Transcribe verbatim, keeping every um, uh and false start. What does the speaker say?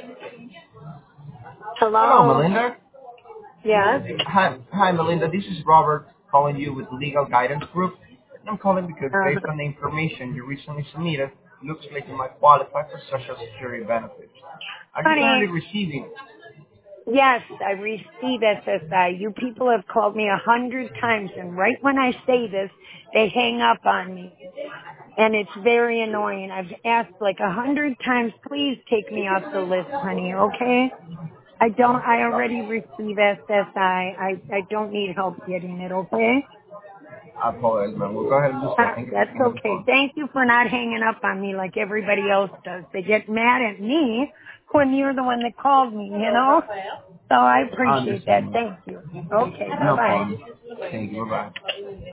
Hello, Hello. Melinda. Yes. Hi, hi, Melinda. This is Robert calling you with Legal Guidance Group. And I'm calling because Uh, based on the information you recently submitted, it looks like you might qualify for Social Security benefits. Are you currently honey, receiving? yes, I receive S S I. You people have called me a hundred times, and right when I say this, they hang up on me. And it's very annoying. I've asked like a hundred times, please take me off the list, honey, okay? I don't, I already receive S S I. I, I, I don't need help getting it, okay? I apologize, man. We'll go ahead and do Uh, so. Thank you for that's staying on the okay. phone. Thank you for not hanging up on me like everybody else does. They get mad at me when you're the one that called me, you know? So I I appreciate understand, that. man. Thank you. Okay, bye No bye. problem. Thank you. Bye-bye.